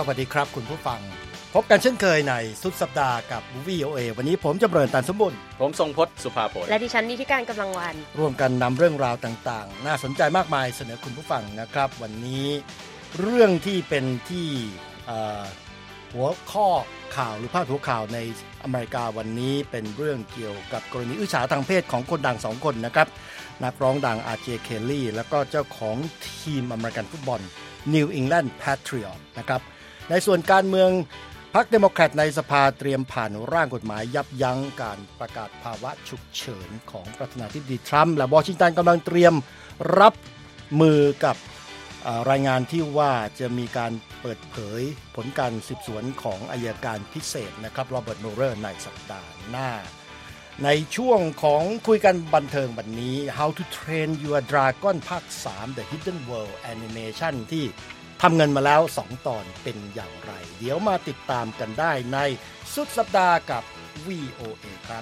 วัสดีครับคุณผู้ฟังพบกันเช่นเคยในสุดสัปดาห์กับ VOA วันนี้ผมจำเริญตันสมบุญผมทรงพจน์สุภาผลและดิฉันนิติการกำลังวันร่วมกันนำเรื่องราวต่างๆน่าสนใจมากมายเสนอคุณผู้ฟังนะครับวันนี้เรื่องที่เป็นที่หัวข้อข่าวหรือพาดหัวข่าวในอเมริกาวันนี้เป็นเรื่องเกี่ยวกับกรณีอื้อฉาวทางเพศของคนดัง2คนนะครับนักร้องดัง R.J. Kelly แล้วก็เจ้าของทีมอเมริกันฟุตบอล New England Patriots นะครับในส่วนการเมืองพรรคเดโมแครตในสภาเตรียมผ่านร่างกฎหมายยับยั้งการประกาศภาวะฉุกเฉินของประธานาธิบดีทรัมป์และวอชิงตันกำลังเตรียมรับมือกับรายงานที่ว่าจะมีการเปิดเผยผลการสืบสวนของอัยการพิเศษนะครับโรเบิร์ต มูเลอร์ในสัปดาห์หน้าในช่วงของคุยกันบันเทิงวันนี้ How to Train Your Dragon ภาค 3 The Hidden World Animation ที่ทำเงินมาแล้ว2ตอนเป็นอย่างไรเดี๋ยวมาติดตามกันได้ในสุดสัปดาห์กับ VOA ครับ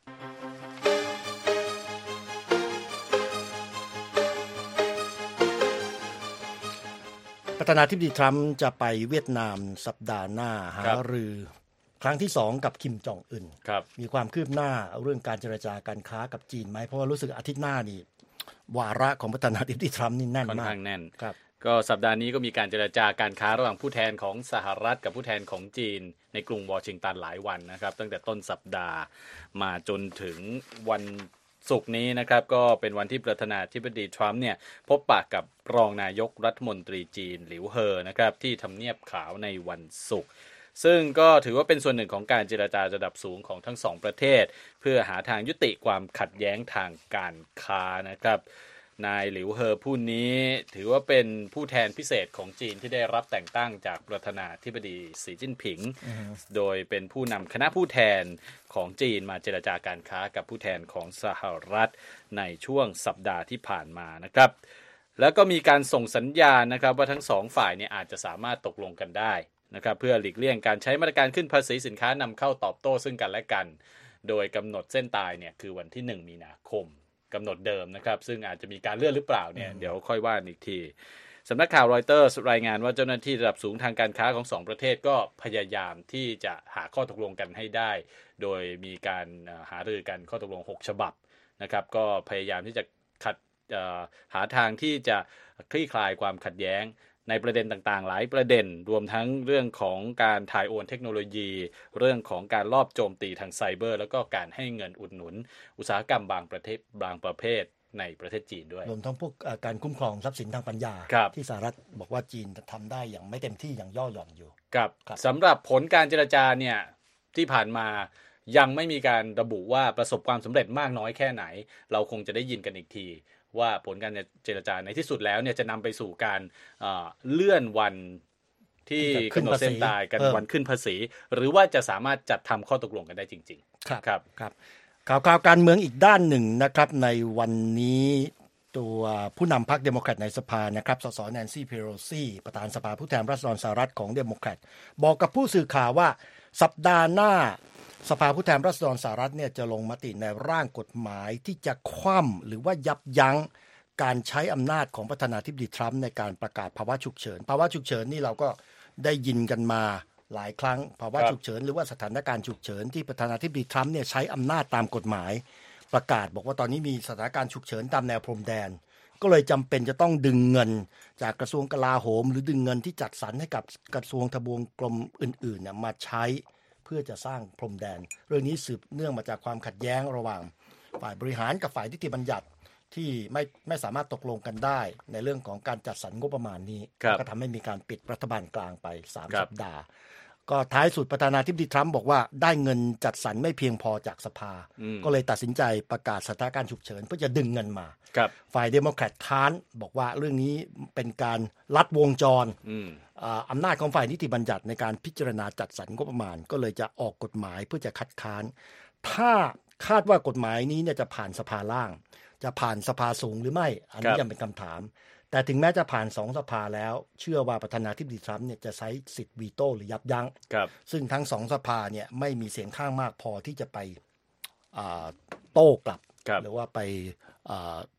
ประธานาธิบดีทรัมป์จะไปเวียดนามสัปดาห์หน้าหารือครั้งที่2กับคิมจองอึนมีความคืบหน้าเรื่องการเจรจาการค้ากับจีนไหมเพราะว่ารู้สึกอาทิตย์หน้านี่วาระของประธานาธิบดีทรัมป์นี่แน่นมากค่อนข้างแน่นครับก็สัปดาห์นี้ก็มีการเจรจาการค้าระหว่างผู้แทนของสหรัฐกับผู้แทนของจีนในกรุงวอชิงตันหลายวันนะครับตั้งแต่ต้นสัปดาห์มาจนถึงวันศุกร์นี้นะครับก็เป็นวันที่ประธานาธิบดีทรัมป์เนี่ยพบปะกับรองนายกรัฐมนตรีจีนหลิวเฮอนะครับที่ทำเนียบขาวในวันศุกร์ซึ่งก็ถือว่าเป็นส่วนหนึ่งของการเจรจาระดับสูงของทั้งสองประเทศเพื่อหาทางยุติความขัดแย้งทางการค้านะครับนายหลิวเฮอผู้นี้ถือว่าเป็นผู้แทนพิเศษของจีนที่ได้รับแต่งตั้งจากประธานาธิบดีสีจิ้นผิงโดยเป็นผู้นำคณะผู้แทนของจีนมาเจรจาการค้ากับผู้แทนของสหรัฐในช่วงสัปดาห์ที่ผ่านมานะครับแล้วก็มีการส่งสัญญาณนะครับว่าทั้งสองฝ่ายเนี่ยอาจจะสามารถตกลงกันได้นะครับเพื่อหลีกเลี่ยงการใช้มาตรการขึ้นภาษีสินค้านำเข้าตอบโต้ซึ่งกันและกันโดยกำหนดเส้นตายเนี่ยคือวันที่1มีนาคมกำหนดเดิมนะครับซึ่งอาจจะมีการเลื่อนหรือเปล่าเนี่ยเดี๋ยวค่อยว่าอีกทีสำนักข่าวรอยเตอร์รายงานว่าเจ้าหน้าที่ระดับสูงทางการค้าของ2ประเทศก็พยายามที่จะหาข้อตกลงกันให้ได้โดยมีการหารือกันข้อตกลง6ฉบับนะครับก็พยายามที่จะหาทางที่จะคลี่คลายความขัดแย้งในประเด็นต่างๆหลายประเด็นรวมทั้งเรื่องของการถ่ายโอนเทคโนโลยีเรื่องของการลอบโจมตีทางไซเบอร์แล้วก็การให้เงินอุดหนุนอุตสาหกรรมบางประเภทในประเทศจีนด้วยรวมทั้งพวกการคุ้มครองทรัพย์สินทางปัญญาที่สหรัฐบอกว่าจีนทำได้อย่างไม่เต็มที่อย่างย่อหย่อนอยู่ครับสำหรับผลการเจรจาเนี่ยที่ผ่านมายังไม่มีการระบุว่าประสบความสำเร็จมากน้อยแค่ไหนเราคงจะได้ยินกันอีกทีว่าผลการเจรจาในที่สุดแล้วเนี่ยจะนำไปสู่การเลื่อนวันที่กำหนดเส้นตายกันวันขึ้นภาษีหรือว่าจะสามารถจัดทำข้อตกลงกันได้จริงๆครับข่าวการเมืองอีกด้านหนึ่งนะครับในวันนี้ตัวผู้นำพรรคเดโมแครตในสภานะครับสสแนนซี่เพโลซีประธานสภาผู้แทนราษฎรสหรัฐของเดโมแครตบอกกับผู้สื่อข่าวว่าสัปดาห์หน้าสภาผู้แทนราษฎรสหรัฐเนี่ยจะลงมติในร่างกฎหมายที่จะคว่ำหรือว่ายับยั้งการใช้อำนาจของประธานาธิบดีทรัมป์ในการประกาศภาวะฉุกเฉินภาวะฉุกเฉินนี่เราก็ได้ยินกันมาหลายครั้งภาวะฉุกเฉินหรือว่าสถานการณ์ฉุกเฉินที่ประธานาธิบดีทรัมป์เนี่ยใช้อำนาจตามกฎหมายประกาศบอกว่าตอนนี้มีสถานการณ์ฉุกเฉินตามแนวพรมแดนก็เลยจำเป็นจะต้องดึงเงินจากกระทรวงกลาโหมหรือดึงเงินที่จัดสรรให้กับกระทรวงทบวงกรมอื่นๆเนี่ยมาใช้เพื่อจะสร้างพรมแดนเรื่องนี้สืบเนื่องมาจากความขัดแย้งระหว่างฝ่ายบริหารกับฝ่ายนิติบัญญัติที่ไม่สามารถตกลงกันได้ในเรื่องของการจัดสรรงบประมาณนี้ก็ทำให้มีการปิดรัฐบาลกลางไป3สัปดาห์ก็ท้ายสุดประธานาธิบดีทรัมป์บอกว่าได้เงินจัดสรรไม่เพียงพอจากสภาก็เลยตัดสินใจประกาศสถานการณ์ฉุกเฉินเพื่อจะดึงเงินมาฝ่ายเดโมแครตค้านบอกว่าเรื่องนี้เป็นการลัดวงจรอำนาจของฝ่ายนิติบัญญัติในการพิจารณาจัดสรรงบประมาณก็เลยจะออกกฎหมายเพื่อจะคัดค้านถ้าคาดว่ากฎหมายนี้เนี่ยจะผ่านสภาล่างจะผ่านสภาสูงหรือไม่อันนี้ยังเป็นคำถามแต่ถึงแม้จะผ่าน2สภาแล้วเชื่อว่าประธานาธิบดีทรัมป์เนี่ยจะใช้สิทธิ์วีโต้หรือยับยั้งซึ่งทั้ง2สภาเนี่ยไม่มีเสียงข้างมากพอที่จะไปโต้กลับหรือว่าไป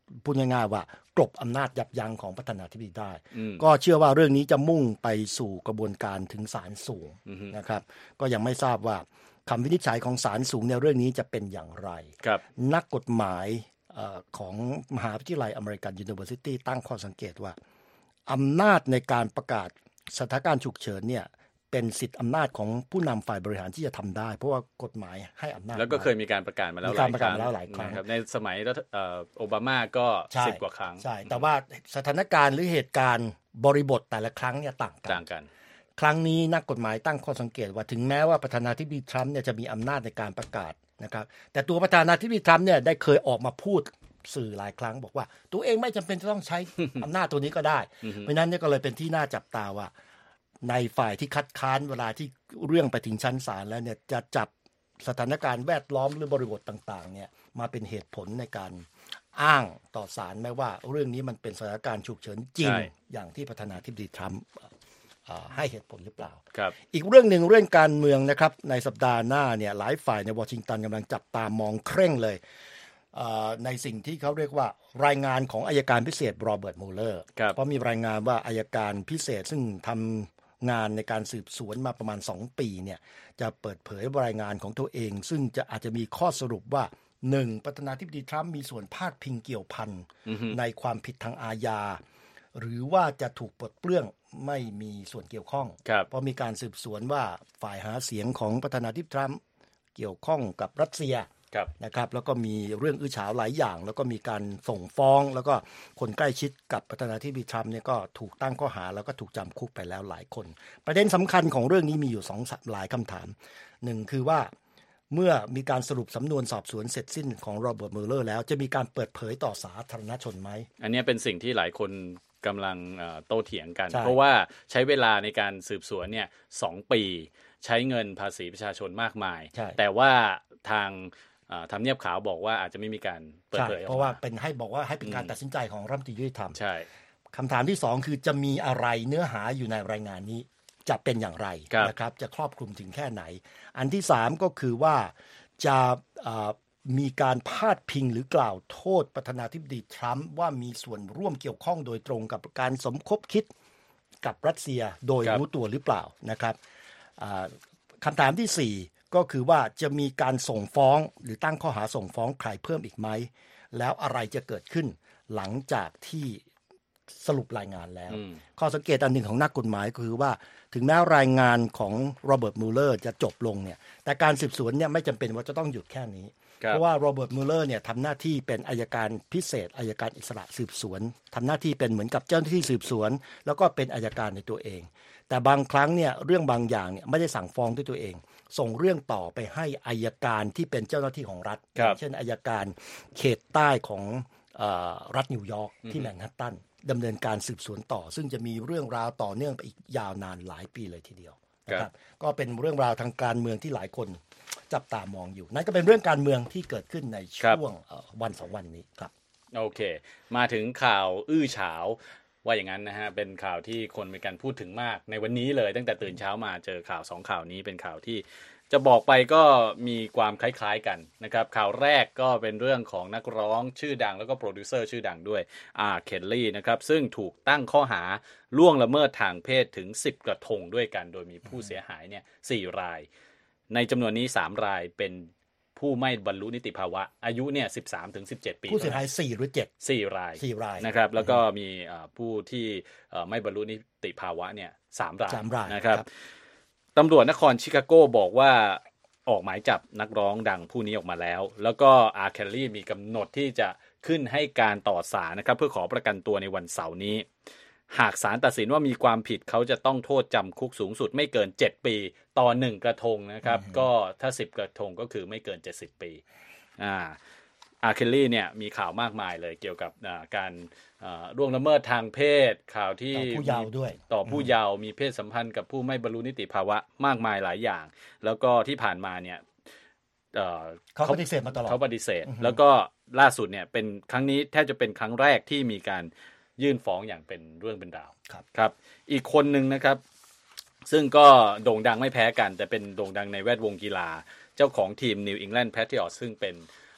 พูดง่ายๆว่ากลบอำนาจยับยั้งของประธานาธิบดีได้ก็เชื่อว่าเรื่องนี้จะมุ่งไปสู่กระบวนการถึงศาลสูงนะครับก็ยังไม่ทราบว่าคำวินิจฉัยของศาลสูงในเรื่องนี้จะเป็นอย่างไรนักกฎหมายของมหาวิทยาลัยอเมริกันยูนิเวอร์ซิตี้ตั้งข้อสังเกตว่าอำนาจในการประกาศสถานการณ์ฉุกเฉินเนี่ยเป็นสิทธิอำนาจของผู้นำฝ่ายบริหารที่จะทำได้เพราะว่ากฎหมายให้อำนาจแล้วก็เคยมีการประกาศมาแล้วหลายครั้งในสมัยโอบามาก็10 กว่าครั้งใช่แต่ว่าสถานการณ์หรือเหตุการณ์บริบทแต่ละครั้งเนี่ยต่างกันครั้งนี้นักกฎหมายตั้งข้อสังเกตว่าถึงแม้ว่าประธานาธิบดีทรัมป์เนี่ยจะมีอำนาจในการประกาศนะครับแต่ตัวประธานาธิบดีทรัมป์เนี่ยได้เคยออกมาพูดสื่อหลายครั้งบอกว่าตัวเองไม่จำเป็นจะต้องใช้ อำนาจตัวนี้ก็ได้ เพราะนั้นเนี่ยก็เลยเป็นที่น่าจับตาว่าในฝ่ายที่คัดค้านเวลาที่เรื่องไปถึงชั้นศาลแล้วเนี่ยจะจับสถานการณ์แวดล้อมหรือบริบทต่างๆเนี่ยมาเป็นเหตุผลในการอ้างต่อศาลแม้ว่าเรื่องนี้มันเป็นสถานการณ์ฉุกเฉินจริงอย่างที่ประธานาธิบดีทรัมป์ให้เหตุผลหรือเปล่าอีกเรื่องหนึ่งเรื่องการเมืองนะครับในสัปดาห์หน้าเนี่ยหลายฝ่ายในวอชิงตันกำลังจับตามองเคร่งเลยในสิ่งที่เขาเรียกว่ารายงานของอัยการพิเศษโรเบิร์ต มูเลอร์เพราะมีรายงานว่าอัยการพิเศษซึ่งทำงานในการสืบสวนมาประมาณ2 ปีเนี่ยจะเปิดเผยรายงานของตัวเองซึ่งจะอาจจะมีข้อสรุปว่า 1. ประธานาธิบดีทรัมป์มีส่วนพาดพิงเกี่ยวพันในความผิดทางอาญาหรือว่าจะถูกปลดเปลื้องไม่มีส่วนเกี่ยวข้องเพราะมีการสืบสวนว่าฝ่ายหาเสียงของประธานาธิบดีทรัมป์เกี่ยวข้องกับรัสเซียนะครับแล้วก็มีเรื่องอื้อฉาวหลายอย่างแล้วก็มีการส่งฟ้องแล้วก็คนใกล้ชิดกับประธานาธิบดีทรัมป์เนี่ยก็ถูกตั้งข้อหาแล้วก็ถูกจำคุกไปแล้วหลายคนประเด็นสำคัญของเรื่องนี้มีอยู่หลายคำถาม1คือว่าเมื่อมีการสรุปสำนวนสอบสวนเสร็จสิ้นของโรเบิร์ต มูเลอร์แล้วจะมีการเปิดเผยต่อสาธารณชนไหมอันนี้เป็นสิ่งที่หลายคนกำลังโต้เถียงกันเพราะว่าใช้เวลาในการสืบสวนเนี่ย2 ปีใช้เงินภาษีประชาชนมากมายแต่ว่าทางทำเนียบขาวบอกว่าอาจจะไม่มีการเปิดเผยเพราะว่าเป็นให้เป็นการตัดสินใจของรัฐมนตรียุติธรรมใช่คำถามที่2คือจะมีอะไรเนื้อหาอยู่ในรายงานนี้จะเป็นอย่างไรนะครับจะครอบคลุมถึงแค่ไหนอันที่3ก็คือว่าจะมีการพาดพิงหรือกล่าวโทษประธานาธิบดีทรัมป์ว่ามีส่วนร่วมเกี่ยวข้องโดยตรงกับการสมคบคิดกับรัสเซียโดยรู้ตัวหรือเปล่านะครับคำถามที่4ก็คือว่าจะมีการส่งฟ้องหรือตั้งข้อหาส่งฟ้องใครเพิ่มอีกไหมแล้วอะไรจะเกิดขึ้นหลังจากที่สรุปรายงานแล้วข้อสังเกตอันหนึ่งของนักกฎหมายคือว่าถึงแม้รายงานของโรเบิร์ต มูเลอร์จะจบลงเนี่ยแต่การสืบสวนเนี่ยไม่จำเป็นว่าจะต้องหยุดแค่นี้เพราะว่าโรเบิร์ต มูเลอร์เนี่ยทำหน้าที่เป็นอัยการพิเศษอัยการอิสระสืบสวนทำหน้าที่เป็นเหมือนกับเจ้าหน้าที่สืบสวนแล้วก็เป็นอัยการในตัวเองแต่บางครั้งเนี่ยเรื่องบางอย่างเนี่ยไม่ได้สั่งฟ้องด้วยตัวเองส่งเรื่องต่อไปให้อัยการที่เป็นเจ้าหน้าที่ของรัฐเช่นอัยการเขตใต้ของรัฐนิวยอร์กที่แมนฮัตตันดำเนินการสืบสวนต่อซึ่งจะมีเรื่องราวต่อเนื่องไปอีกยาวนานหลายปีเลยทีเดียวนะครับก็เป็นเรื่องราวทางการเมืองที่หลายคนจับตามองอยู่นั่นก็เป็นเรื่องการเมืองที่เกิดขึ้นในช่วงวัน2 วันนี้ครับโอเคมาถึงข่าวอื้อฉาวว่าอย่างนั้นนะฮะเป็นข่าวที่คนมีการพูดถึงมากในวันนี้เลยตั้งแต่ตื่นเช้ามาเจอข่าว2 ข่าวนี้เป็นข่าวที่จะบอกไปก็มีความคล้ายๆกันนะครับข่าวแรกก็เป็นเรื่องของนักร้องชื่อดังแล้วก็โปรดิวเซอร์ชื่อดังด้วยเคลลี่นะครับซึ่งถูกตั้งข้อหาล่วงละเมิดทางเพศถึง10 กระทงด้วยกันโดยมีผู้เสียหายเนี่ย4 รายในจำนวนนี้3 รายเป็นผู้ไม่บรรลุนิติภาวะอายุเนี่ย13 ถึง 17 ปีผู้เสียหาย4 หรือ 7 4 รายนะครับแล้วก็มีผู้ที่ไม่บรรลุนิติภาวะเนี่ย3 รายนะครับตำรวจนครชิคาโกบอกว่าออกหมายจับนักร้องดังผู้นี้ออกมาแล้วก็เคลลี่มีกำหนดที่จะขึ้นให้การต่อศาลนะครับเพื่อขอประกันตัวในวันเสาร์นี้หากศาลตัดสินว่ามีความผิดเขาจะต้องโทษจำคุกสูงสุดไม่เกิน7 ปีต่อ1 กระทงนะครับก็ถ้า10 กระทงก็คือไม่เกิน70 ปีเคลลี่เนี่ยมีข่าวมากมายเลยเกี่ยวกับการล่วงละเมิดทางเพศข่าวที่ต่อผู้เยาว์ด้วยต่อผู้เยาว์มีเพศสัมพันธ์กับผู้ไม่บรรลุนิติภาวะมากมายหลายอย่างแล้วก็ที่ผ่านมาเนี่ยเขาปฏิเสธมาตลอดเขาปฏิเสธแล้วก็ล่าสุดเนี่ยเป็นครั้งนี้แทบจะเป็นครั้งแรกที่มีการยื่นฟ้องอย่างเป็นเรื่องเป็นราวครับอีกคนนึงนะครับซึ่งก็โด่งดังไม่แพ้กันแต่เป็นโด่งดังในแวดวงกีฬาเจ้าของทีม New England Patriots ซึ่งเป็น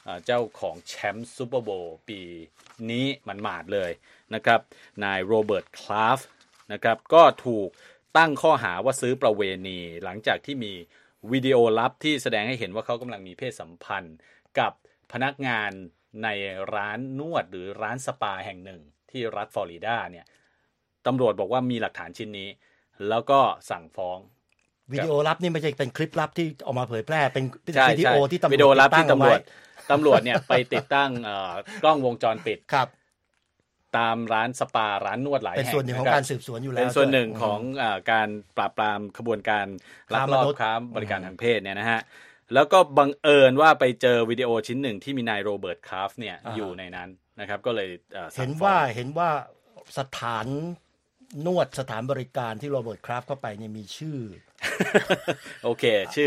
เจ้าของแชมป์ซูเปอร์โบว์ปีนี้มันหมาดเลยนะครับนายโรเบิร์ตคลาฟนะครับก็ถูกตั้งข้อหาว่าซื้อประเวณีหลังจากที่มีวิดีโอลับที่แสดงให้เห็นว่าเขากำลังมีเพศสัมพันธ์กับพนักงานในร้านนวดหรือร้านสปาแห่งหนึ่งที่รัฐฟลอริดาเนี่ยตำรวจบอกว่ามีหลักฐานชิ้นนี้แล้วก็สั่งฟ้องวิดีโอลับนี่ไม่ใช่เป็นคลิปลับที่ออกมาเผยแพร่เป็นวิดีโอที่ตำรวจติดตั้งเอาไว้ตำรวจเนี่ยไปติดตั้งกล้องวงจรปิดครับตามร้านสปาร้านนวดหลายแห่งเป็นส่วนหนึ่งของการสืบสวนอยู่แล้วเป็นส่วนหนึ่งของการปราบปรามขบวนการลักลอบค้าบริการทางเพศเนี่ยนะฮะแล้วก็บังเอิญว่าไปเจอวิดีโอชิ้นหนึ่งที่มีนายโรเบิร์ตคราฟเนี่ยอยู่ในนั้นนะครับก็เลยเห็นว่าสถานนวดสถานบริการที่โรเบิร์ตคราฟเข้าไปเนี่ยมีชื่อโอเคชื่อ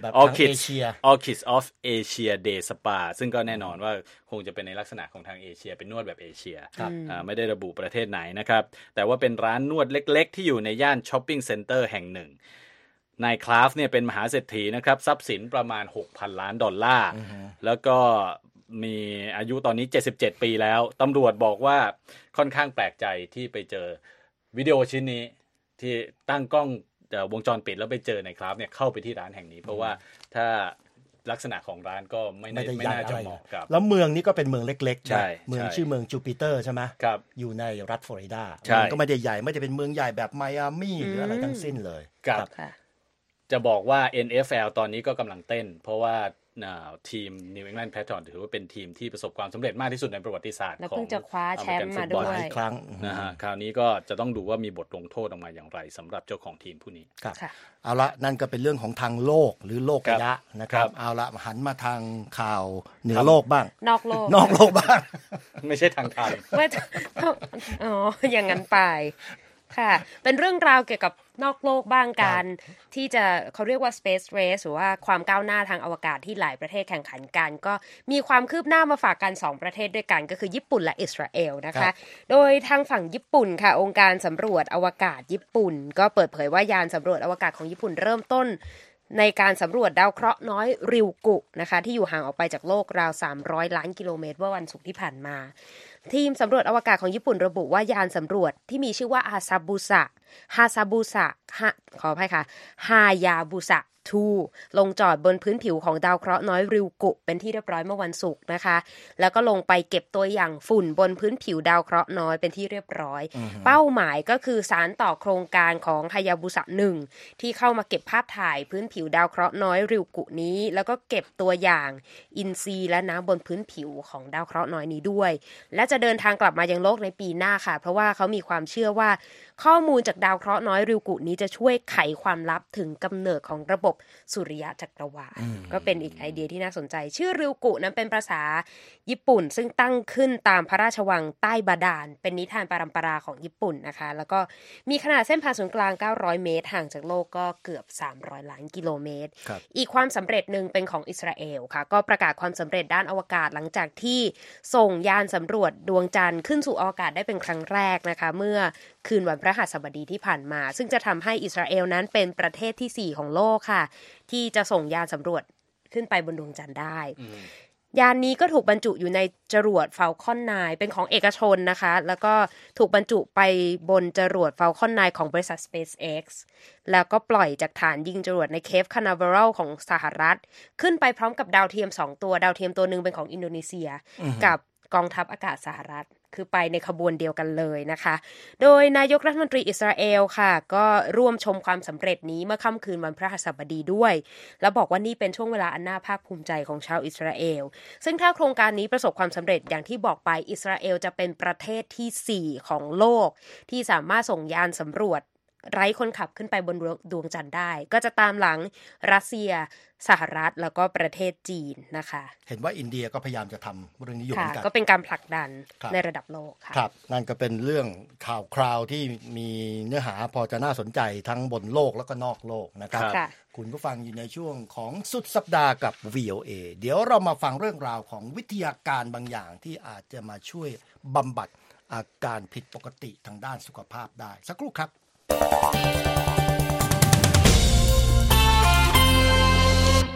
Orchids of Asia Day Spa ซึ่งก็แน่นอนว่าคงจะเป็นในลักษณะของทางเอเชียเป็นนวดแบบเอเชียไม่ได้ระบุประเทศไหนนะครับแต่ว่าเป็นร้านนวดเล็กๆที่อยู่ในย่านช้อปปิ้งเซ็นเตอร์แห่งหนึ่งนายคลาฟเนี่ยเป็นมหาเศรษฐีนะครับทรัพย์สินประมาณ 6,000 ล้านดอลลาร์แล้วก็มีอายุตอนนี้77ปีแล้วตำรวจบอกว่าค่อนข้างแปลกใจที่ไปเจอวิดีโอชิ้นนี้ที่ตั้งกล้องวงจรปิดแล้วไปเจอในคราฟเนี่ยเข้าไปที่ร้านแห่งนี้เพราะว่าถ้าลักษณะของร้านก็ไม่น่าจะเหมาะกับแล้วเมืองนี้ก็เป็นเมืองเล็กๆใช่เมืองชื่อเมืองจูปิเตอร์ใช่ไหมครับอยู่ในรัฐฟลอริดามันก็ไม่ได้ใหญ่ไม่ได้เป็นเมืองใหญ่แบบไมอามี่หรืออะไรทั้งสิ้นเลยครับจะบอกว่า NFL ตอนนี้ก็กำลังเต้นเพราะว่าทีม New England Patriots ถือว่าเป็นทีมที่ประสบความสำเร็จมากที่สุดในประวัติศาสตร์ของแล้วเพิ่งจะคว้าแชมป์มาด้วยครั้งนะฮะคราวนี้ก็จะต้องดูว่ามีบทลงโทษออกมาอย่างไรสำหรับเจ้าของทีมผู้นี้ครับเอาละนั่นก็เป็นเรื่องของทางโลกหรือโลกระยะนะครับเอาละหันมาทางข่าวเหนือโลกบ้างนอกโลกบ้างไม่ใช่ทางไทยไม่อ๋ออย่างนั้นไปค่ะเป็นเรื่องราวเกี่ยวกับนอกโลกบ้างการที่จะเขาเรียกว่า space race หรือว่าความก้าวหน้าทางอวกาศที่หลายประเทศแข่งขันกันก็มีความคืบหน้ามาฝากกัน2ประเทศด้วยกันก็คือญี่ปุ่นและอิสราเอลนะคะโดยทางฝั่งญี่ปุ่นค่ะองค์การสำรวจอวกาศญี่ปุ่นก็เปิดเผยว่ายานสำรวจอวกาศของญี่ปุ่นเริ่มต้นในการสำรวจดาวเคราะห์น้อยริวกุนะคะที่อยู่ห่างออกไปจากโลกราว300ล้านกิโลเมตรเมื่อวันศุกร์ที่ผ่านมาทีมสำรวจอวกาศของญี่ปุ่นระบุว่ายานสำรวจที่มีชื่อว่าฮาซาบุสะขออภัยค่ะฮายาบุสะ2ลงจอดบนพื้นผิวของดาวเคราะห์น้อยริวกุเป็นที่เรียบร้อยเมื่อวันศุกร์นะคะแล้วก็ลงไปเก็บตัวอย่างฝุ่นบนพื้นผิวดาวเคราะห์น้อยเป็นที่เรียบร้อยเป้าหมายก็คือสานต่อโครงการของฮายาบุสะ1ที่เข้ามาเก็บภาพถ่ายพื้นผิวดาวเคราะห์น้อยริวกุนี้แล้วก็เก็บตัวอย่างอินทรีย์และน้ำบนพื้นผิวของดาวเคราะห์น้อยนี้ด้วยและจะเดินทางกลับมายังโลกในปีหน้าค่ะเพราะว่าเขามีความเชื่อว่าข้อมูลจากดาวเคราะห์น้อยริวกุนี้จะช่วยไขความลับถึงกำเนิดของระบบสุริยะจักรวาลก็เป็นอีกไอเดียที่น่าสนใจชื่อริวกุนั้นเป็นภาษาญี่ปุ่นซึ่งตั้งขึ้นตามพระราชวังใต้บาดาลเป็นนิทานปรัมปราของญี่ปุ่นนะคะแล้วก็มีขนาดเส้นผ่าศูนย์กลาง900เมตรห่างจากโลกก็เกือบ300ล้านกิโลเมตรอีกความสำเร็จหนึ่งเป็นของอิสราเอลค่ะก็ประกาศความสำเร็จด้านอวกาศหลังจากที่ส่งยานสำรวจดวงจันทร์ขึ้นสู่อวกาศได้เป็นครั้งแรกนะคะเมื่อคืนวันพฤหัสบดีที่ผ่านมาซึ่งจะทำให้อิสราเอลนั้นเป็นประเทศที่4ของโลกค่ะที่จะส่งยานสำรวจขึ้นไปบนดวงจันทร์ได้ยานนี้ก็ถูกบรรจุอยู่ในจรวด Falcon 9เป็นของเอกชนนะคะแล้วก็ถูกบรรจุไปบนจรวด Falcon 9ของบริษัท SpaceX แล้วก็ปล่อยจากฐานยิงจรวดในเคปคานาเวรัลของสหรัฐขึ้นไปพร้อมกับดาวเทียม2ตัวดาวเทียมตัวนึงเป็นของอินโดนีเซียกับกองทัพอากาศสหรัฐคือไปในขบวนเดียวกันเลยนะคะโดยนายกรัฐมนตรีอิสราเอลค่ะก็ร่วมชมความสำเร็จนี้เมื่อค่ำคืนวันพฤหัสบดีด้วยแล้วบอกว่านี่เป็นช่วงเวลาอันน่าภาคภูมิใจของชาวอิสราเอลซึ่งถ้าโครงการนี้ประสบความสำเร็จอย่างที่บอกไปอิสราเอลจะเป็นประเทศที่4ของโลกที่สามารถส่งยานสำรวจไร้คนขับขึ้นไปบนดวงจันทร์ได้ก็จะตามหลังรัสเซียสหรัฐแล้วก็ประเทศจีนนะคะเห็นว่าอินเดียก็พยายามจะทำเรื่องนี้อยู่เหมือนกันก็เป็นการผลักดันในระดับโลกค่ะครับนั่นก็เป็นเรื่องข่าวคราวที่มีเนื้อหาพอจะน่าสนใจทั้งบนโลกแล้วก็นอกโลกนะครับคุณผู้ฟังอยู่ในช่วงของสุดสัปดาห์กับ VOA เดี๋ยวเรามาฟังเรื่องราวของวิทยาการบางอย่างที่อาจจะมาช่วยบำบัดอาการผิดปกติทางด้านสุขภาพได้สักครู่ครับส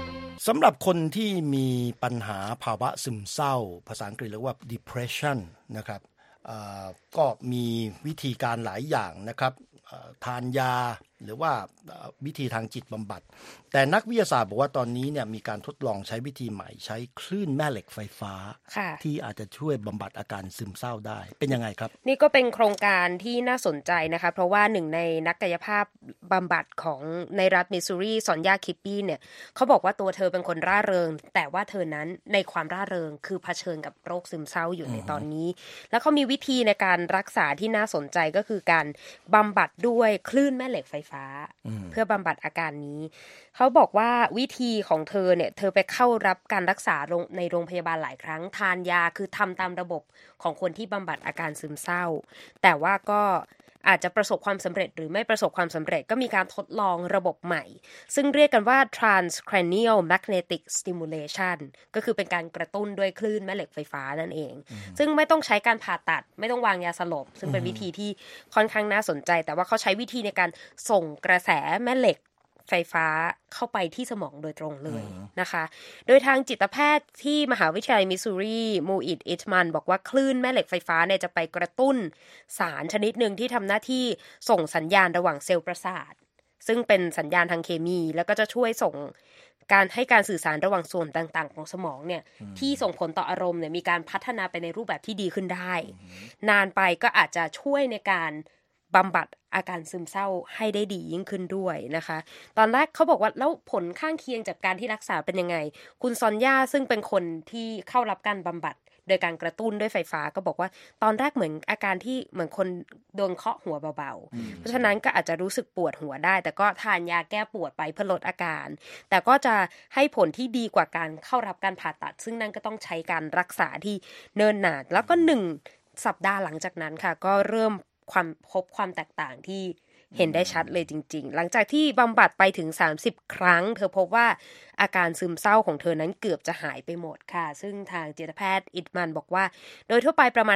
สำหรับคนที่มีปัญหาภาวะซึมเศร้าภาษาอังกฤษเรียกว่า depression นะครับก็มีวิธีการหลายอย่างนะครับทานยาหรือว่าวิธีทางจิตบำบัดแต่นักวิทยาศาสตร์บอกว่าตอนนี้เนี่ยมีการทดลองใช้วิธีใหม่ใช้คลื่นแม่เหล็กไฟฟ้าที่อาจจะช่วยบำบัดอาการซึมเศร้าได้เป็นยังไงครับนี่ก็เป็นโครงการที่น่าสนใจนะคะเพราะว่าหนึ่งในนักกายภาพบำบัดของในรัฐมิสซูรีซอนยาคิปปี้เนี่ยเขาบอกว่าตัวเธอเป็นคนร่าเริงแต่ว่าเธอนั้นในความร่าเริงคือเผชิญกับโรคซึมเศร้าอยู่ในตอนนี้แล้วเขามีวิธีในการรักษาที่น่าสนใจก็คือการบำบัดด้วยคลื่นแม่เหล็กไฟฟ้าเพื่อบำบัดอาการนี้เขาบอกว่าวิธีของเธอเนี่ยเธอไปเข้ารับการรักษาในโรงพยาบาลหลายครั้งทานยาคือทำตามระบบของคนที่บำบัดอาการซึมเศร้าแต่ว่าก็อาจจะประสบความสำเร็จหรือไม่ประสบความสำเร็จก็มีการทดลองระบบใหม่ซึ่งเรียกกันว่า transcranial magnetic stimulation ก็คือเป็นการกระตุ้นด้วยคลื่นแม่เหล็กไฟฟ้านั่นเองซึ่งไม่ต้องใช้การผ่าตัดไม่ต้องวางยาสลบซึ่งเป็นวิธีที่ค่อนข้างน่าสนใจแต่ว่าเขาใช้วิธีในการส่งกระแสแม่เหล็กไฟฟ้าเข้าไปที่สมองโดยตรงเลยนะคะโดยทางจิตแพทย์ที่มหาวิทยาลัยมิสซูรีมูอิดอิทมันบอกว่าคลื่นแม่เหล็กไฟฟ้าเนี่ยจะไปกระตุ้นสารชนิดหนึ่งที่ทำหน้าที่ส่งสัญญาณระหว่างเซลล์ประสาทซึ่งเป็นสัญญาณทางเคมีแล้วก็จะช่วยส่งการให้การสื่อสารระหว่างส่วนต่างๆของสมองเนี่ยที่ส่งผลต่ออารมณ์เนี่ยมีการพัฒนาไปในรูปแบบที่ดีขึ้นได้นานไปก็อาจจะช่วยในการบำบัดอาการซึมเศร้าให้ได้ดียิ่งขึ้นด้วยนะคะตอนแรกเขาบอกว่าแล้วผลข้างเคียงจากการที่รักษาเป็นยังไงคุณซอนย่าซึ่งเป็นคนที่เข้ารับการบำบัดโดยการกระตุ้นด้วยไฟฟ้าก็บอกว่าตอนแรกเหมือนอาการที่เหมือนคนโดนเคาะหัวเบาๆเพราะฉะนั้นก็อาจจะรู้สึกปวดหัวได้แต่ก็ทานยาแก้ปวดไปเพื่อลดอาการแต่ก็จะให้ผลที่ดีกว่าการเข้ารับการผ่าตัดซึ่งนั่นก็ต้องใช้การรักษาที่เนิ่นนานแล้วก็1 สัปดาห์หลังจากนั้นค่ะก็เริ่มพบความแตกต่างที่เห็นได้ชัดเลยจริงๆหลังจากที่บำบัดไปถึง30 ครั้งเธอพบว่าอาการซึมเศร้าของเธอนั้นเกือบจะหายไปหมดค่ะซึ่งทางจิตแพทย์อิทมันบอกว่าโดยทั่วไปประมาณ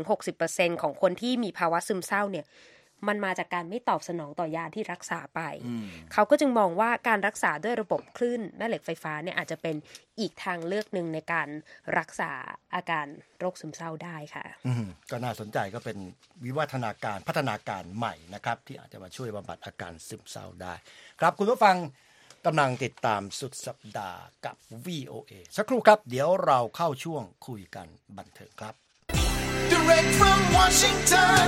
50-60% ของคนที่มีภาวะซึมเศร้าเนี่ยมันมาจากการไม่ตอบสนองต่อยาที่รักษาไปเขาก็จึงมองว่าการรักษาด้วยระบบคลื่นแม่เหล็กไฟฟ้าเนี่ยอาจจะเป็นอีกทางเลือกหนึ่งในการรักษาอาการโรคซึมเศร้าได้ค่ะก็น่าสนใจก็เป็นวิวัฒนาการพัฒนาการใหม่นะครับที่อาจจะมาช่วยบำบัดอาการซึมเศร้าได้ครับคุณผู้ฟังกำลังติดตามสุดสัปดาห์กับ VOA สักครู่ครับเดี๋ยวเราเข้าช่วงคุยกันบันเทิงครับ Direct from Washington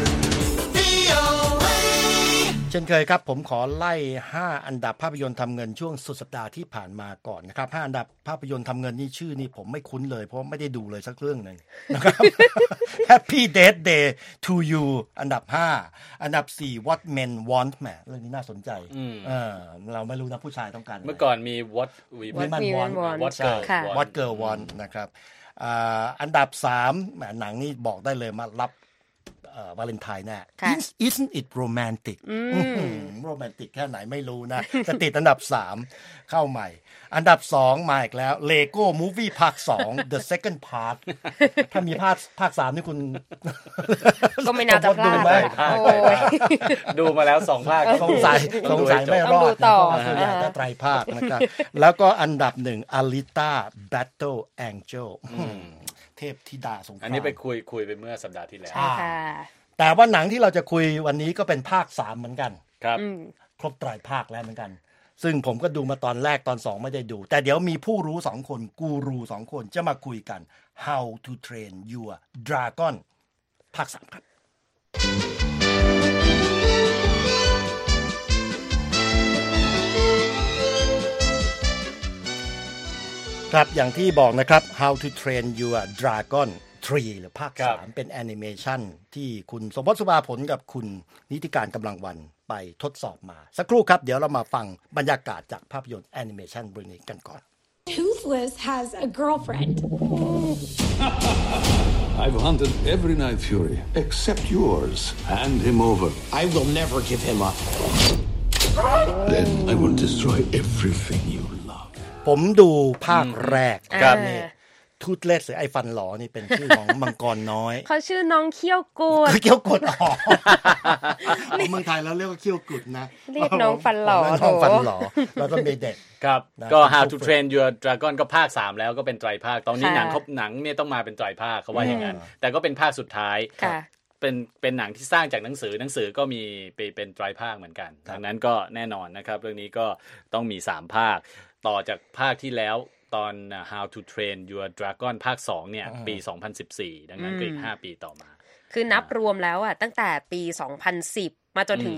VOA เช่นเคยครับผมขอไล่5อันดับภาพยนตร์ทำเงินช่วงสุดสัปดาห์ที่ผ่านมาก่อนนะครับ5อันดับภาพยนตร์ทำเงินนี่ชื่อนี่ผมไม่คุ้นเลยเพราะไม่ได้ดูเลยสักเรื่องนึงนะครับ Happy Death Day to You อันดับ5อันดับ4 What Men Want แหมเรื่องนี้น่าสนใจเราไม่รู้นะผู้ชายต้องการเมื่อก่อนมี What Women Want What Girl Want นะครับอันดับ3แหมหนังนี่บอกได้เลยมารับวาเลนไทน์แน่ Isn't it romantic โรแมนติกแค่ไหนไม่รู้นะแต่ติดอันดับ3เข้าใหม่อันดับ2มาอีกแล้ว Lego Movie ภาค2 The Second Part ถ้ามีภาค3นี่คุณก็ไม่น่าจะพลาดดูมาแล้ว2ภาคสงสัยไม่รอดเพราะว่าส่วนใหญ่ก็ไตรภาคนะครับแล้วก็อันดับ1 Alita Battle Angelเทพธิดาสงครามอันนี้ไปคุยไปเมื่อสัปดาห์ที่แล้วใช่ค่ะแต่ว่าหนังที่เราจะคุยวันนี้ก็เป็นภาค3เหมือนกันครับครบไตรภาคแล้วเหมือนกันซึ่งผมก็ดูมาตอนแรกตอน2ไม่ได้ดูแต่เดี๋ยวมีผู้รู้2คนกูรู2คนจะมาคุยกัน How to Train Your Dragon ภาค3ครับครับอย่างที่บอกนะครับ How to Train Your Dragon 3 หรือภาค3เป็นแอนิเมชันที่คุณสมพศ สุภาผลกับคุณนิติการกำลังวันไปทดสอบมาสักครู่ครับเดี๋ยวเรามาฟังบรรยากาศจากภาพยนตร์แอนิเมชันเรื่องนี้กันก่อน Toothless has a girlfriend. I've hunted every Night Fury except yours. Hand him over. I will never give him up. Then I will destroy everything you love. ผมดูภาคแรกครับนี่ทูตเลสหรือไอ้ฟันหลอนี่เป็นชื่อของมังกรน้อยเขาชื่อน้องเขี้ยวกุดเขี้ยวกุดอ๋อเมืองไทยเราเรียกว่าเขี้ยวกุดนะเรียกน้องฟันหลอน้องฟันหลอแล้วก็เมเด็ดครับนะก็เป็น How ผู้ to ฝึก Train Your Dragon ก็ภาค 3 แล้วก็เป็นไตรภาคตอนนี้ค่ะหนังเนี่ยต้องมาเป็นไตรภาคเขาว่าอย่างนั้นแต่ก็เป็นภาคสุดท้ายค่ะเป็นหนังที่สร้างจากหนังสือก็มีเป็นไตรภาคเหมือนกันดังนั้นก็แน่นอนนะครับเรื่องนี้ก็ต้องมี3ภาคต่อจากภาคที่แล้วตอน How to Train Your Dragon ภาค 2 เนี่ยปี 2014 ดังนั้นก็อีก5 ปีต่อมาคือนับรวมแล้วอ่ะตั้งแต่ปี 2010 มาจนถึง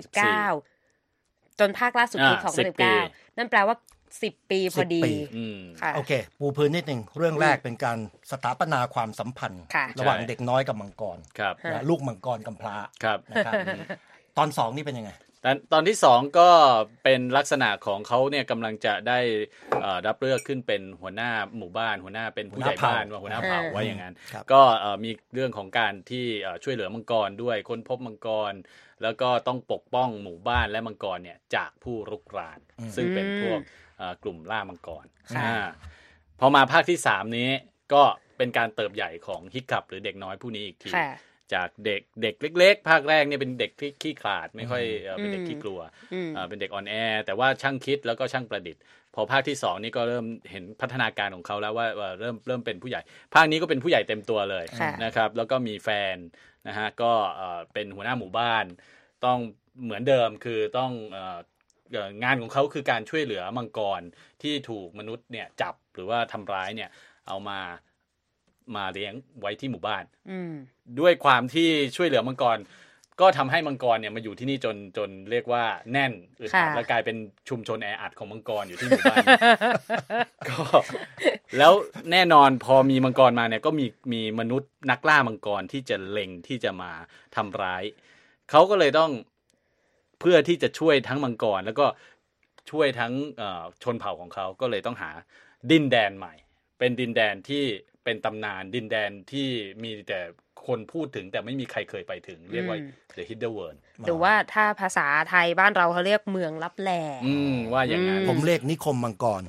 2019 จนภาคล่าสุดคือ 2019 นั่นแปลว่า 10 ปีพอดีค่ะโอเคปูพื้นนิดนึงเรื่องแรกเป็นการสถาปนาความสัมพันธ์ค่ะระหว่างเด็กน้อยกับมังกรครับนะลูกมังกรกำพร้าครับนะครับตอน2นี่เป็นยังไงตอนที่2ก็เป็นลักษณะของเขาเนี่ยกำลังจะได้รับเลือกขึ้นเป็นหัวหน้าหมู่บ้านหัวหน้าเป็นผู้ใหญ่บ้านว่าหัวหน้าเผ่าว่าอย่างนั้นก็มีเรื่องของการที่ช่วยเหลือมังกรด้วยค้นพบมังกรแล้วก็ต้องปกป้องหมู่บ้านและมังกรเนี่ยจากผู้รุกรานซึ่งเป็นพวกกลุ่มล่ามังกรพอมาภาคที่3นี้ก็เป็นการเติบใหญ่ของฮิกคับหรือเด็กน้อยผู้นี้อีกทีจากเด็กเล็กๆภาคแรกเนี่ยเป็นเด็กที่ขี้ขลาดไม่ค่อยเป็นเด็กขี้กลัวเป็นเด็กอ่อนแอแต่ว่าช่างคิดแล้วก็ช่างประดิษฐ์พอภาคที่2นี่ก็เริ่มเห็นพัฒนาการของเขาแล้วว่าเริ่มเป็นผู้ใหญ่ภาคนี้ก็เป็นผู้ใหญ่เต็มตัวเลยนะครับแล้วก็มีแฟนนะฮะก็เป็นหัวหน้าหมู่บ้านต้องเหมือนเดิมคือต้องงานของเขาคือการช่วยเหลือมังกรที่ถูกมนุษย์เนี่ยจับหรือว่าทำร้ายเนี่ยเอามาเลี้ยงไว้ที่หมู่บ้านด้วยความที่ช่วยเหลือมังกรก็ทำให้มังกรเนี่ยมาอยู่ที่นี่จนเรียกว่าแน่นอึดอัดและกลายเป็นชุมชนแออัดของมังกรอยู่ที่หมู่บ้าน ก็แล้วแน่นอนพอมีมังกรมาเนี่ยก็มีมนุษย์นักล่ามังกรที่จะเล็งที่จะมาทำร้ายเขาก็เลยต้องเพื่อที่จะช่วยทั้งมังกรแล้วก็ช่วยทั้งชนเผ่าของเขาก็เลยต้องหาดินแดนใหม่เป็นดินแดนที่เป็นตำนานดินแดนที่มีแต่คนพูดถึงแต่ไม่มีใครเคยไปถึงเรียกว่า The Hidden World หรือว่าถ้าภาษาไทยบ้านเราเขาเรียกเมืองลับแลว่าอย่างนั้นผมเรียกนิคมมังกร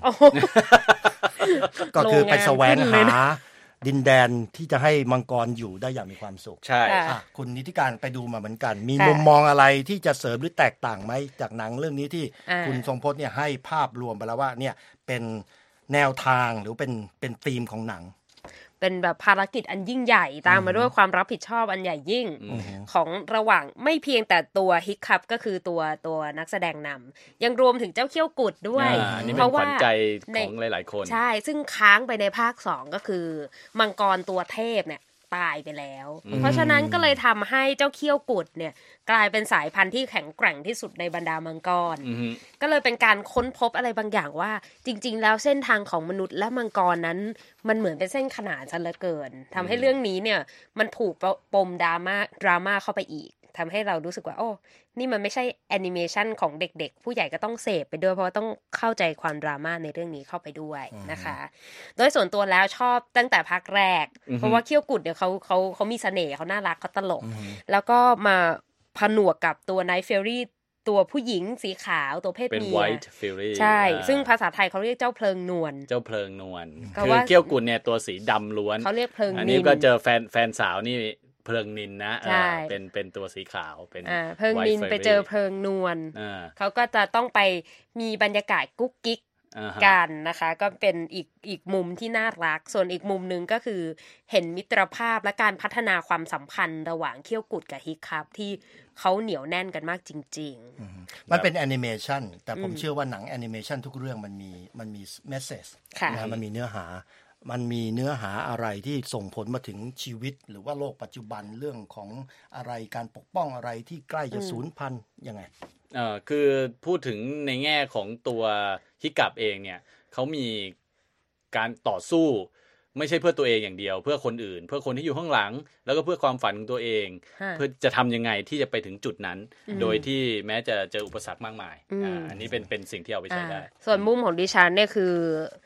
ก็คือไปแสวงหาดินแดนที่จะให้มังกรอยู่ได้อย่างมีความสุขใช่คุณนิติการไปดูมาเหมือนกันมีมุมมองอะไรที่จะเสริมหรือแตกต่างไหมจากหนังเรื่องนี้ที่คุณทรงพจน์เนี่ยให้ภาพรวมไปแล้วว่าเนี่ยเป็นแนวทางหรือเป็นธีมของหนังเป็นแบบภารกิจอันยิ่งใหญ่ตามมาด้วยความรับผิดชอบอันใหญ่ยิ่งของระหว่างไม่เพียงแต่ตัวฮิกคับก็คือตัวนักแสดงนำยังรวมถึงเจ้าเขี้ยวกุดด้วยเพราะว่าขวัญใจของหลายๆคนใช่ซึ่งค้างไปในภาค2ก็คือมังกรตัวเทพเนี่ยตายไปแล้วเพราะฉะนั้นก็เลยทำให้เจ้าเขี้ยวกุดเนี่ยกลายเป็นสายพันธุ์ที่แข็งแกร่งที่สุดในบรรดามังกรก็เลยเป็นการค้นพบอะไรบางอย่างว่าจริงๆแล้วเส้นทางของมนุษย์และมังกรนั้นมันเหมือนเป็นเส้นขนานซะเหลือเกินทำให้เรื่องนี้เนี่ยมันผูกปมดราม่าเข้าไปอีกทำให้เรารู้สึกว่าโอ้นี่มันไม่ใช่แอนิเมชันของเด็กๆผู้ใหญ่ก็ต้องเสพไปด้วยเพราะว่าต้องเข้าใจความดราม่าในเรื่องนี้เข้าไปด้วยนะคะโดยส่วนตัวแล้วชอบตั้งแต่ภาคแรกเพราะว่าเขี้ยวกุดเนี่ยเขามีเสน่ห์เขาน่ารักเขาตลกแล้วก็มาผนวกกับตัว Night Fury ตัวผู้หญิงสีขาวตัวเพศเมีย White Fury ใช่ซึ่งภาษาไทยเขาเรียกเจ้าเพลิงนวลคือเขี้ยวกุดเนี่ยตัวสีดำล้วนเขาเรียกเพลิงนินอันนี้ก็เจอแฟนสาวนี่เพลิงนินนะเป็นตัวสีขาวเป็นเพลิงนินไปเจอเพลิงนวลเขาก็จะต้องไปมีบรรยากาศกุ๊กกิ๊กกันนะคะก็เป็นอีกมุมที่น่ารักส่วนอีกมุมนึงก็คือเห็นมิตรภาพและการพัฒนาความสัมพันธ์ระหว่างเขี้ยวกุดกับฮิกคับที่เขาเหนียวแน่นกันมากจริงๆมันเป็นแอนิเมชันแต่ผมเชื่อว่าหนังแอนิเมชันทุกเรื่องมันมีเมสเสจนะมันมีเนื้อหาอะไรที่ส่งผลมาถึงชีวิตหรือว่าโลกปัจจุบันเรื่องของอะไรการปกป้องอะไรที่ใกล้จะสูญพันธุ์ยังไงคือพูดถึงในแง่ของตัวฮิกัปเองเนี่ยเขามีการต่อสู้ไม่ใช่เพื่อตัวเองอย่างเดียวเพื่อคนอื่นเพื่อคนที่อยู่ข้างหลังแล้วก็เพื่อความฝันของตัวเองเพื่อจะทำยังไงที่จะไปถึงจุดนั้นโดยที่แม้จะเจออุปสรรคมากมายอันนี้เป็นสิ่งที่เอาไปใช้ได้ส่วนมุมของดิฉันเนี่ยคือ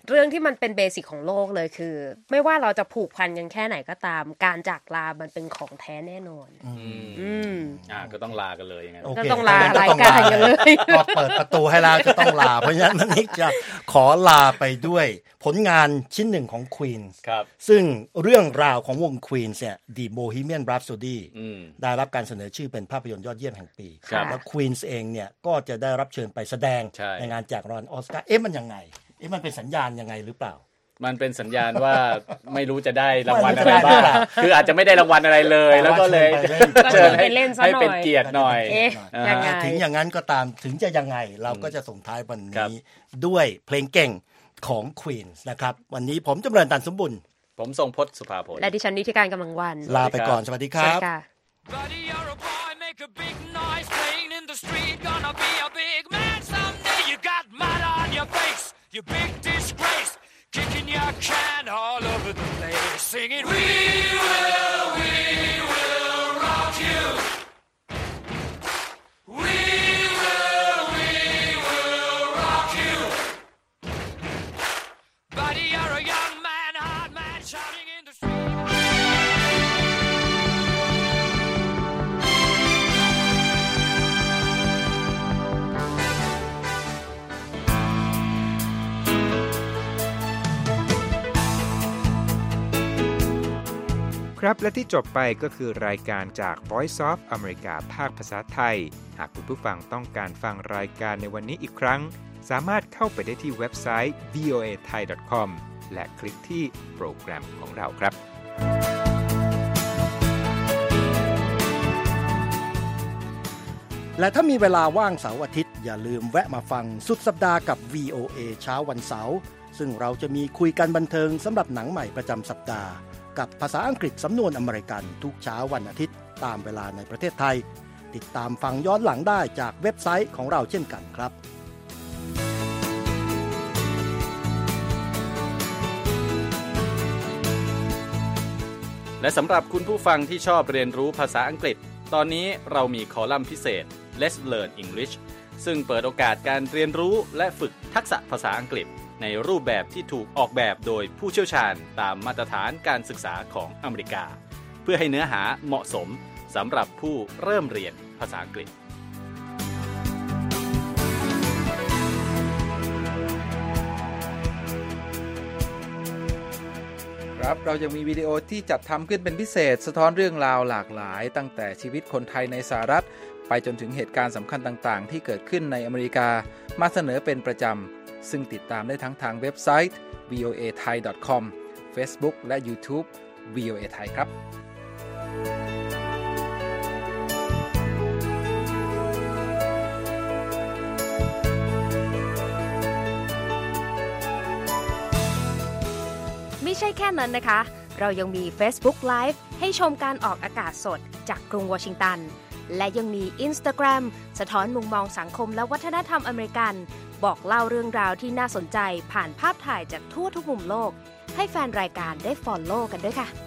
เรื่องที่มันเป็นเบสิกของโลกเลยคือไม่ว่าเราจะผูกพันกันแค่ไหนก็ตามการจากลามันเป็นของแท้แน่นอนก็ต้องลากันเลยยังไงก็ต้องลารายการกันเลยพอเปิดประตูให้ลาจะต้องลาเพราะฉะนั้นมันนี่จะขอลาไปด้วยผลงานชิ้นหนึ่งของ Queen ครับซึ่งเรื่องราวของวง Queen เนี่ย The Bohemian Rhapsody ได้รับการเสนอชื่อเป็นภาพยนตร์ยอดเยี่ยมแห่งปีแล้ว Queen เองเนี่ยก็จะได้รับเชิญไปแสดงในงานแจกรางวัลออสการ์มันยังไงมันเป็นสัญญาณยังไงหรือเปล่ามันเป็นสัญญาณว่าไม่รู้จะได้รางวัลอะไรบ้างคืออาจจะไม่ได้รางวัลอะไรเลยแล้วก็เลยเชิญให้เป็นเกียรติหน่อยถึงอย่างนั้นก็ตามถึงจะยังไงเราก็จะส่งท้ายวันนี้ด้วยเพลงเก่งของ Queen นะครับวันนี้ผมจำเริญตันสมบุญผมทรงพจน์สุภาพลและดิฉันนิติการกำลังวันลาไปก่อนสวัสดีครับ You big disgrace, kicking your can all over the place, singing, We will rock you. We will rock you. Buddy, you're a young man, hard man, shouting in the street. ครับและที่จบไปก็คือรายการจาก Voice of America ภาคภาษาไทยหากคุณผู้ฟังต้องการฟังรายการในวันนี้อีกครั้งสามารถเข้าไปได้ที่เว็บไซต์ voathai.com และคลิกที่โปรแกรมของเราครับและถ้ามีเวลาว่างเสาร์อาทิตย์อย่าลืมแวะมาฟังสุดสัปดาห์กับ VOA เช้าวันเสาร์ซึ่งเราจะมีคุยกันบันเทิงสำหรับหนังใหม่ประจำสัปดาห์กับภาษาอังกฤษสำนวนอเมริกันทุกเช้าวันอาทิตย์ตามเวลาในประเทศไทยติดตามฟังย้อนหลังได้จากเว็บไซต์ของเราเช่นกันครับและสำหรับคุณผู้ฟังที่ชอบเรียนรู้ภาษาอังกฤษตอนนี้เรามีคอลัมน์พิเศษ Let's Learn English ซึ่งเปิดโอกาสการเรียนรู้และฝึกทักษะภาษาอังกฤษในรูปแบบที่ถูกออกแบบโดยผู้เชี่ยวชาญตามมาตรฐานการศึกษาของอเมริกาเพื่อให้เนื้อหาเหมาะสมสำหรับผู้เริ่มเรียนภาษาอังกฤษครับเรายังมีวิดีโอที่จัดทำขึ้นเป็นพิเศษสะท้อนเรื่องราวหลากหลายตั้งแต่ชีวิตคนไทยในสหรัฐไปจนถึงเหตุการณ์สำคัญต่างๆที่เกิดขึ้นในอเมริกามาเสนอเป็นประจำซึ่งติดตามได้ทั้งทางเว็บไซต์ voathai.com Facebook และ YouTube VOA Thai ครับไม่ใช่แค่นั้นนะคะเรายังมี Facebook Live ให้ชมการออกอากาศสดจากกรุงวอชิงตันและยังมี Instagram สะท้อนมุมมองสังคมและวัฒนธรรมอเมริกันบอกเล่าเรื่องราวที่น่าสนใจผ่านภาพถ่ายจากทั่วทุกมุมโลกให้แฟนรายการได้ follow กันด้วยค่ะ